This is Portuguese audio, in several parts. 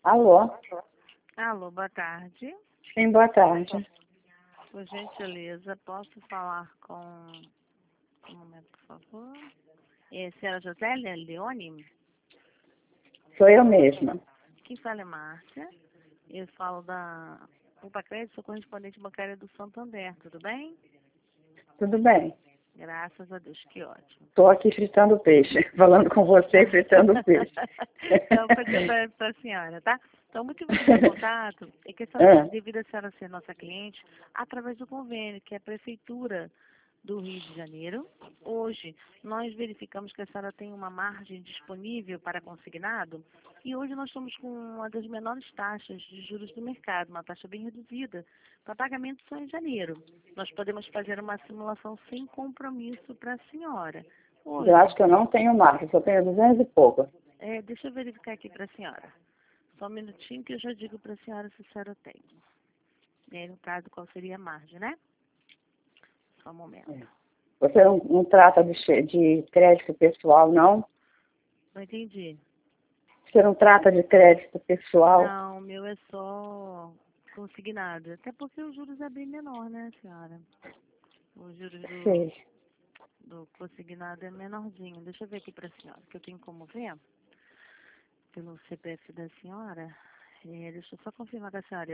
Alô? Alô, boa tarde. Sim, boa tarde. Por gentileza, posso falar com... Um momento, por favor. Senhora Josélia Leone? Sou eu mesma. Quem fala é Márcia. Eu falo da Poupa Crédito, sou correspondente bancária do Santander, tudo bem? Tudo bem? Graças a Deus, que ótimo. Estou aqui fritando peixe, falando com você e fritando peixe. Então, vou dizer para a senhora, tá? Então, o motivo do meu contato é que a senhora, devido a senhora ser nossa cliente, através do convênio, que é a Prefeitura do Rio de Janeiro, hoje nós verificamos que a senhora tem uma margem disponível para consignado e hoje nós estamos com uma das menores taxas de juros do mercado, uma taxa bem reduzida, para pagamento só em janeiro. Nós podemos fazer uma simulação sem compromisso para a senhora. Hoje, Eu acho que eu não tenho marca, só tenho 200 e pouco. deixa eu verificar aqui para a senhora. Só um minutinho que eu já digo para a senhora se a senhora tem. No caso, qual seria a margem, né? Só um momento. Você não trata de crédito pessoal, não? Não entendi. Você não trata de crédito pessoal? Não, o meu é só consignado. Até porque os juros é bem menor, né, senhora? Os juros do consignado é menorzinho. Deixa eu ver aqui para a senhora, que eu tenho como ver pelo CPF da senhora. Deixa eu só confirmar com a senhora. É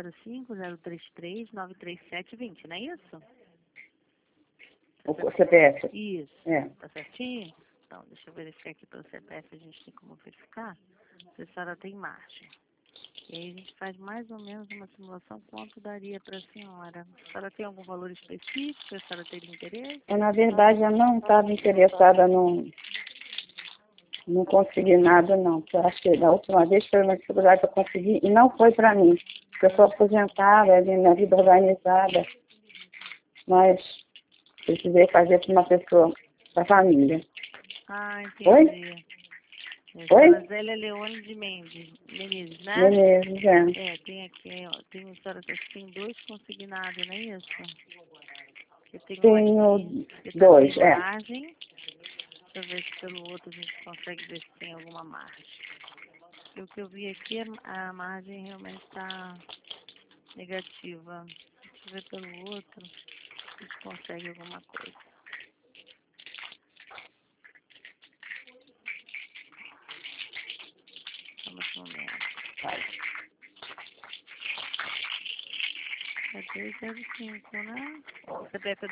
205-033-93720, não é isso? O CPF? Isso. É. Tá certinho? Então, deixa eu verificar aqui pelo CPF, a gente tem como verificar se a senhora tem margem. E aí a gente faz mais ou menos uma simulação quanto daria para a senhora. A senhora tem algum valor específico? A senhora teria interesse? Na verdade, eu não estava interessada num consignado, não. Eu acho que da última vez foi uma dificuldade que eu consegui e não foi para mim. Porque eu sou aposentada, minha vida organizada. Mas precisei fazer para uma pessoa da família. Ah, entendi. Oi? Oi? Zélia Leone de Menezes, né? Menezes, é. Tem aqui, ó, tem a senhora tem 2 consignados, não é isso? Eu tenho Tenho aqui, que 2, sem margem. Deixa eu ver se pelo outro a gente consegue ver se tem alguma margem. Porque o que eu vi aqui, a margem realmente está negativa. Deixa eu ver pelo outro se a gente consegue alguma coisa. Só mais um momento. É 205, né? O CPF é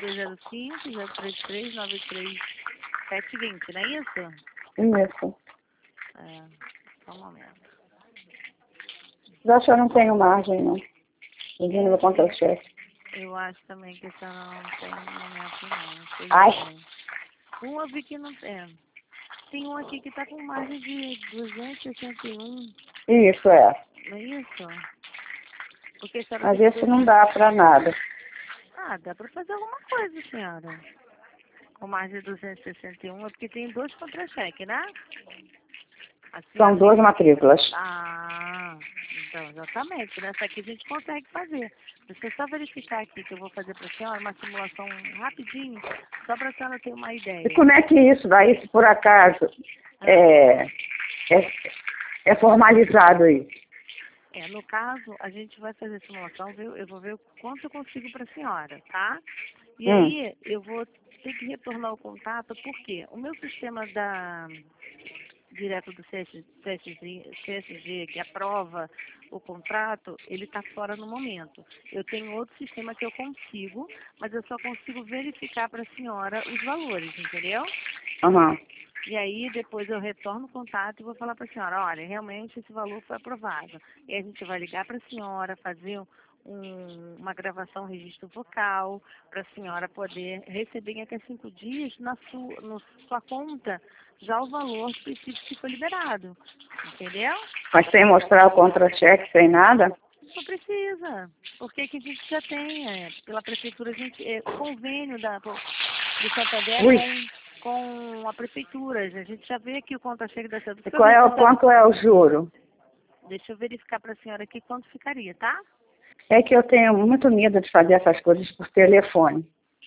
205-033-93720, não é isso? Isso. Só um momento. Eu acho que eu não tenho margem, não. Pedindo meu contra-cheque. Eu acho também que a senhora não tem no momento, não. Ai. Um eu vi que não tem. Tem um aqui que está com margem de 261. Isso, é. Não é isso? Porque a senhora Mas tem isso não dá para nada. Ah, dá para fazer alguma coisa, senhora. Com margem de 261 é porque tem 2 contra-cheque, né? São 2 matrículas. Ah, então, exatamente. Nessa aqui a gente consegue fazer. Deixa eu só verificar aqui que eu vou fazer para a senhora uma simulação rapidinho, só para a senhora ter uma ideia. E como é que isso vai, se por acaso é formalizado isso? No caso, a gente vai fazer a simulação, eu vou ver o quanto eu consigo para a senhora, tá? E aí, eu vou ter que retornar o contato, porque o meu sistema direto do CSG, que aprova o contrato, ele está fora no momento. Eu tenho outro sistema que eu consigo, mas eu só consigo verificar para a senhora os valores, entendeu? Uhum. E aí, depois eu retorno o contato e vou falar para a senhora, olha, realmente esse valor foi aprovado. E a gente vai ligar para a senhora, fazer uma gravação, um registro vocal, para a senhora poder receber em até 5 dias na sua conta já o valor específico que foi liberado. Entendeu? Mas sem mostrar o contra-cheque, sem nada? Não precisa. Porque aqui a gente já tem, pela prefeitura, a gente, convênio do Santander com a prefeitura. A gente já vê aqui o contra-cheque da senhora. E quanto é o juro? Deixa eu verificar para a senhora aqui quanto ficaria, tá? É que eu tenho muito medo de fazer essas coisas por telefone.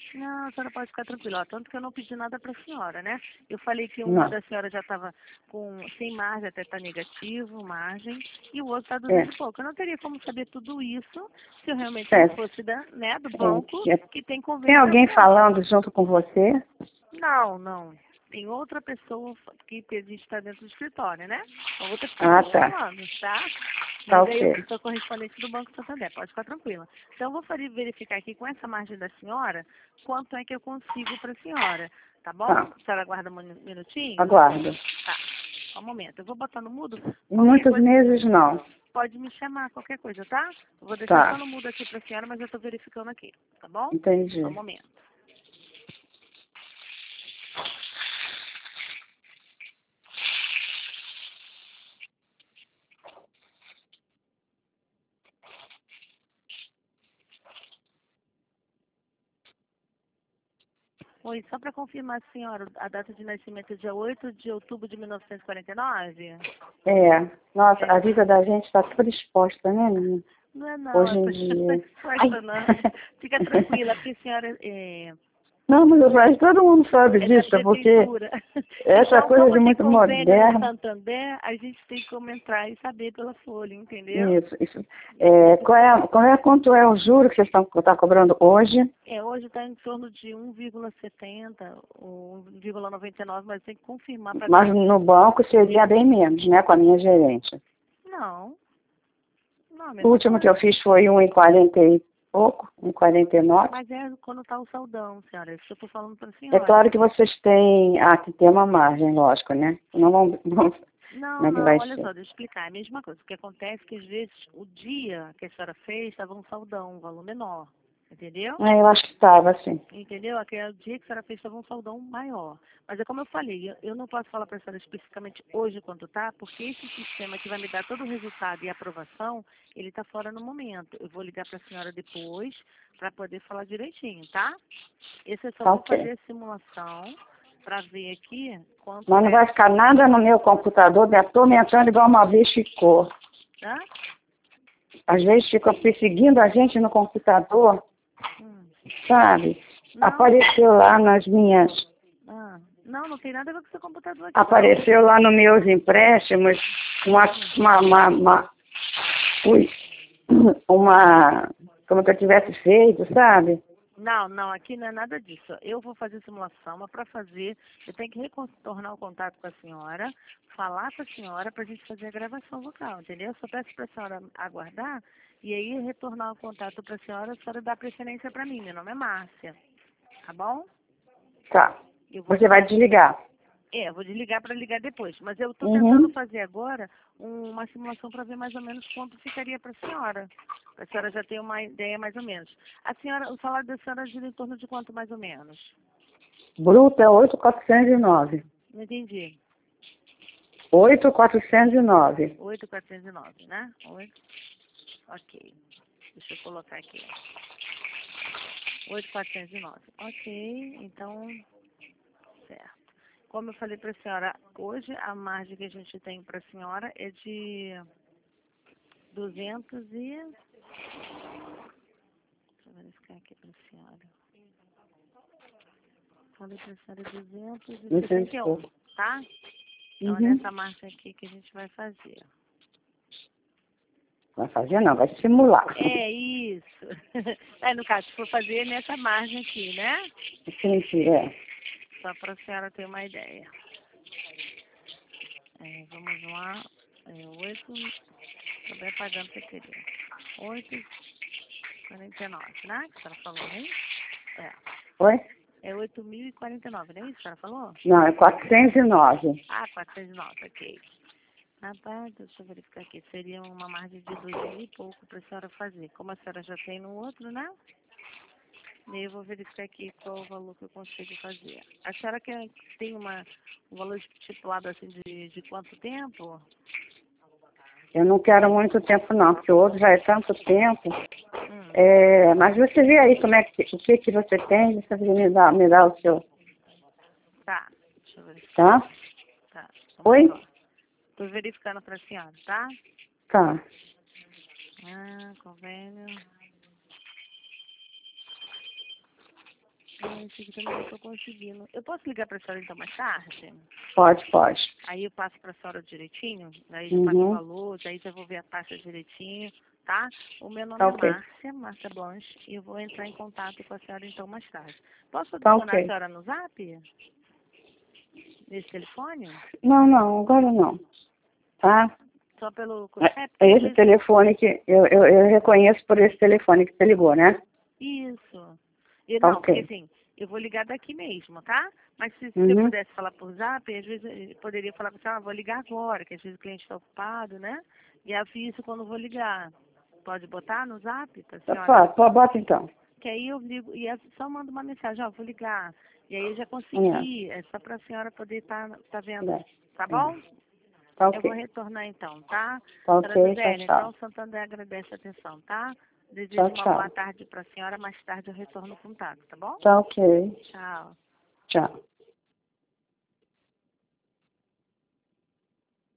Não, a senhora pode ficar tranquila. Ó, tanto que eu não pedi nada para a senhora, né? Eu falei que Não. uma da senhora já estava sem margem, até está negativo, margem, e o outro está É. 200 e pouco. Eu não teria como saber tudo isso se eu realmente É. não fosse do banco que tem Tem convênio com a alguém senhora. falando junto com você? Não, não. Tem outra pessoa que a gente está dentro do escritório, né? A outra Ah, pessoa tá. falando, tá? Tá Mas aí eu ok. sou correspondente do Banco Santander, pode ficar tranquila. Então eu vou verificar aqui com essa margem da senhora quanto é que eu consigo para a senhora, tá bom? Tá. A senhora aguarda um minutinho? Aguardo. Tá, só um momento. Eu vou botar no mudo. Em Qualquer muitos coisa, meses, não. pode me chamar, qualquer coisa, tá? Eu vou deixar só Tá. no mudo aqui para a senhora, mas eu estou verificando aqui, tá bom? Entendi. Só um momento. Oi, só para confirmar, senhora, a data de nascimento é dia 8 de outubro de 1949? É. Nossa, É. a vida da gente está toda exposta, né, menina? Não é não, Hoje em essa dia. resposta não. Fica tranquila, porque a senhora Não, mas eu acho que todo mundo sabe é da disso, porque prefeitura. essa Então, coisa de como tem muito convênio no moderna. Santander, a gente tem que entrar e saber pela folha, entendeu? Isso. Quanto é o juro que vocês estão cobrando hoje? Hoje está em torno de 1,70 ou 1,99, mas tem que confirmar para Mas ver. no banco seria bem menos, né, com a minha gerente. Não, não, a O mesma último que eu coisa. fiz foi 1,40 e pouco, 1,49. Mas é quando está o saldão, senhora. É isso que eu estou falando para a É senhora. claro que vocês têm, que ter uma margem, lógico, né? Não vão, como Não, é que vai não, olha ser? só, deixa eu explicar. É a mesma coisa. O que acontece é que às vezes o dia que a senhora fez estava um saldão, um valor menor. Entendeu? Eu acho que estava, assim. Entendeu? Aquele dia que a senhora fez estava um saldão maior. Mas é como eu falei, eu não posso falar para a senhora especificamente hoje quanto tá, porque esse sistema que vai me dar todo o resultado e aprovação, ele está fora no momento. Eu vou ligar para a senhora depois para poder falar direitinho, tá? Esse é só Tá para ok. fazer a simulação para ver aqui quanto Mas não é. vai ficar nada no meu computador me atormentando igual uma vez ficou. Tá? Às vezes fica perseguindo a gente no computador, Hum. sabe? Não, Apareceu lá nas minhas... não tem nada a ver com o seu computador aqui, não. Apareceu lá nos meus empréstimos ui, como que eu tivesse feito, sabe? Não, aqui não é nada disso. Eu vou fazer simulação, mas para fazer, eu tenho que retornar o contato com a senhora, falar com a senhora para a gente fazer a gravação vocal, entendeu? Eu só peço para a senhora aguardar e aí retornar o contato para a senhora dá preferência para mim. Meu nome é Márcia, tá bom? Tá. Eu vou Você vai ligar. desligar. Eu vou desligar para ligar depois. Mas eu estou tentando Uhum. fazer agora uma simulação para ver mais ou menos quanto ficaria para a senhora. Para a senhora já ter uma ideia mais ou menos. O salário da senhora gira em torno de quanto mais ou menos? Bruto é 8.409. Não entendi. 8.409. 8.409, né? 8. Ok. Deixa eu colocar aqui. 8.409. Ok, então, certo. Como eu falei para a senhora, hoje a margem que a gente tem para a senhora é de 200 e... Deixa eu verificar aqui para a senhora. Falei para a senhora 271, tá? Então, é Uhum. nessa margem aqui que a gente vai fazer. Vai fazer não, vai simular. É isso. No caso, se for fazer nessa margem aqui, né? Sim, é. Só para a senhora ter uma ideia. Vamos lá. 8, acabei apagando sem querer. 8,49, né? Que a senhora falou, né? Oi? É 8.049, não é isso que a senhora falou? Não, é 409. 409, ok. Rapaz, deixa eu verificar aqui. Seria uma margem de 2.000 e pouco para a senhora fazer. Como a senhora já tem no outro, né? E eu vou verificar aqui qual o valor que eu consigo fazer. A senhora tem um valor estipulado assim de quanto tempo? Eu não quero muito tempo não, porque o outro já é tanto tempo. Hum. Mas você vê aí o que você tem, você me dá o seu, Tá, deixa eu verificar. tá? Tá, Oi? Estou verificando para a senhora, tá? Tá. Convênio. Gente, que também não estou conseguindo. Eu posso ligar para a senhora então mais tarde? Pode. Aí eu passo para a senhora direitinho, aí já passo o Uhum. valor, daí já vou ver a taxa direitinho, tá? O meu nome Tá é ok. Márcia Blanche, e eu vou entrar em contato com a senhora então mais tarde. Posso Tá adicionar a ok. senhora no Zap? Nesse telefone? Não, agora não. Tá? Só pelo... É porque às esse vezes... telefone que eu reconheço por esse telefone que você ligou, né? Isso. E Tá não, porque ok. assim, eu vou ligar daqui mesmo, tá? Mas se eu Uhum. pudesse falar por Zap, às vezes eu poderia falar com você, vou ligar agora, que às vezes o cliente está ocupado, né? E aviso quando eu vou ligar. Pode botar no Zap para a senhora? Bota então. Que aí eu ligo e só mando uma mensagem, vou ligar. E aí eu já É. consegui, é só para a senhora poder tá vendo. É. Tá bom? Tá Eu vou ok. retornar então, tá? Tá Senhora ok. Tchau, Dudélia, então tchau. Santander agradece a atenção, tá? Tchau, Desejo uma boa tchau. tarde para a senhora, mais tarde eu retorno o contato, tá bom? Tá ok. Tchau. Tchau.